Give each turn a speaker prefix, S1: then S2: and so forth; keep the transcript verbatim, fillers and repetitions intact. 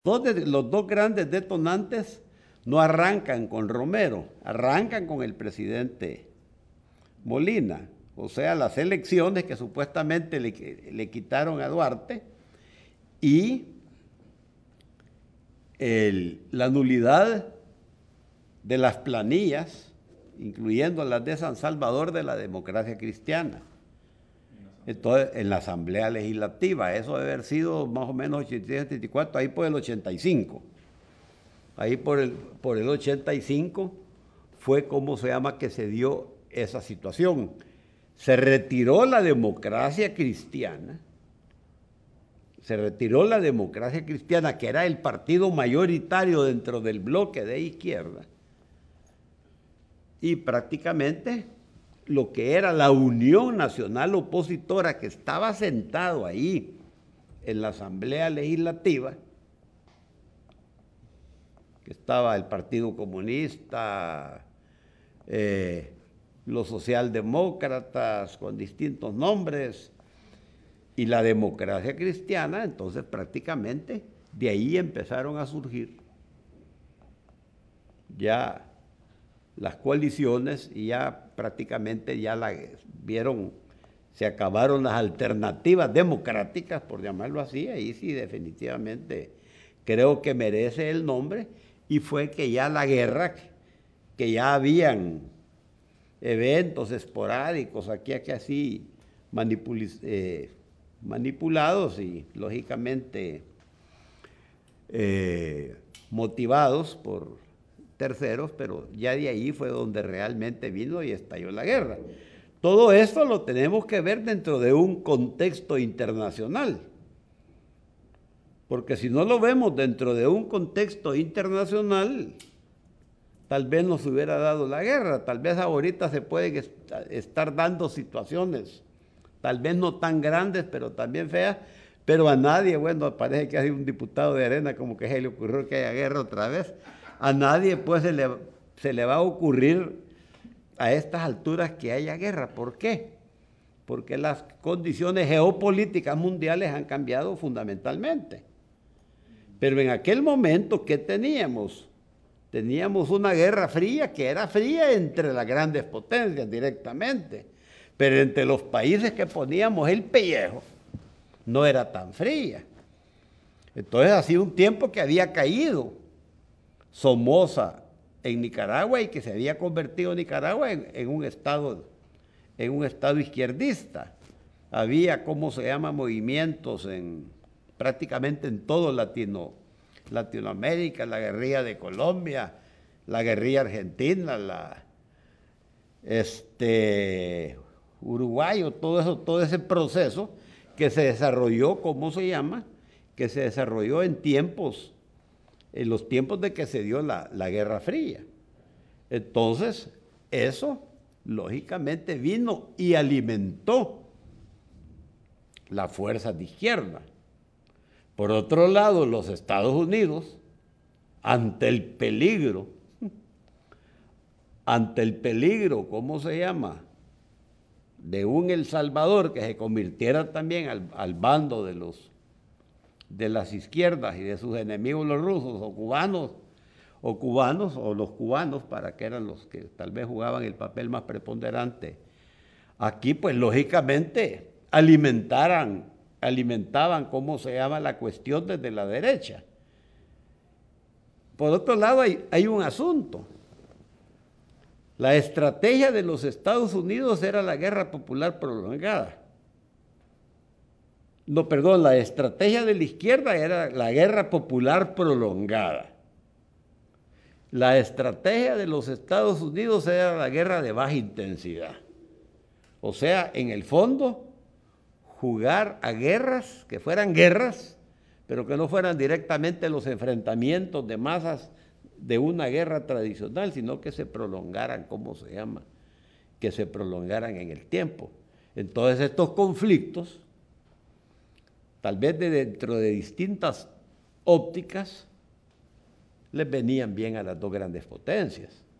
S1: Dos de- los dos grandes detonantes no arrancan con Romero, arrancan con el presidente Molina. O sea, las elecciones que supuestamente le, le quitaron a Duarte y el- la nulidad de las planillas, incluyendo las de San Salvador, de la democracia cristiana. Entonces, en la Asamblea Legislativa, eso debe haber sido más o menos ochenta y tres, ochenta y cuatro, ahí por el ochenta y cinco. Ahí por el, por el ochenta y cinco fue como se llama que se dio esa situación. Se retiró la democracia cristiana, se retiró la democracia cristiana, que era el partido mayoritario dentro del bloque de izquierda, y prácticamente lo que era la Unión Nacional Opositora, que estaba sentado ahí en la Asamblea Legislativa, que estaba el Partido Comunista, eh, los socialdemócratas con distintos nombres y la democracia cristiana. Entonces prácticamente de ahí empezaron a surgir ya las coaliciones y ya prácticamente ya la vieron, se acabaron las alternativas democráticas, por llamarlo así. Ahí sí definitivamente creo que merece el nombre, y fue que ya la guerra, que ya habían eventos esporádicos aquí, aquí así manipul eh, manipulados y lógicamente eh, motivados por terceros, pero ya de ahí fue donde realmente vino y estalló la guerra. Todo esto lo tenemos que ver dentro de un contexto internacional, porque si no lo vemos dentro de un contexto internacional, tal vez nos hubiera dado la guerra. Tal vez ahorita se pueden est estar dando situaciones, tal vez no tan grandes, pero también feas, pero a nadie, bueno, parece que hay un diputado de Arena como que se le ocurrió que haya guerra otra vez. A nadie pues se le, se le va a ocurrir a estas alturas que haya guerra. ¿Por qué? Porque las condiciones geopolíticas mundiales han cambiado fundamentalmente. Pero en aquel momento, ¿qué teníamos? Teníamos una guerra fría, que era fría entre las grandes potencias directamente, pero entre los países que poníamos el pellejo no era tan fría. Entonces ha sido un tiempo que había caído Somoza en Nicaragua y que se había convertido Nicaragua en, en un estado, en un estado izquierdista. Había, ¿cómo se llama?, movimientos en prácticamente en todo Latino, Latinoamérica, la guerrilla de Colombia, la guerrilla argentina, la este uruguayo, todo eso, todo ese proceso que se desarrolló, ¿cómo se llama?, que se desarrolló en tiempos, en los tiempos de que se dio la, la Guerra Fría. Entonces, eso lógicamente vino y alimentó las fuerzas de izquierda. Por otro lado, los Estados Unidos, ante el peligro, ante el peligro, ¿cómo se llama?, de un El Salvador que se convirtiera también al, al bando de los de las izquierdas y de sus enemigos los rusos o cubanos, o cubanos, o los cubanos, para que eran los que tal vez jugaban el papel más preponderante. Aquí, pues, lógicamente, alimentaran, alimentaban, ¿cómo se llama?, la cuestión desde la derecha. Por otro lado, hay, hay un asunto. La estrategia de los Estados Unidos era la guerra popular prolongada. No, perdón, la estrategia de la izquierda era la guerra popular prolongada. La estrategia de los Estados Unidos era la guerra de baja intensidad. O sea, en el fondo, jugar a guerras, que fueran guerras, pero que no fueran directamente los enfrentamientos de masas de una guerra tradicional, sino que se prolongaran, ¿cómo se llama?, que se prolongaran en el tiempo. Entonces estos conflictos, tal vez de dentro de distintas ópticas, les venían bien a las dos grandes potencias.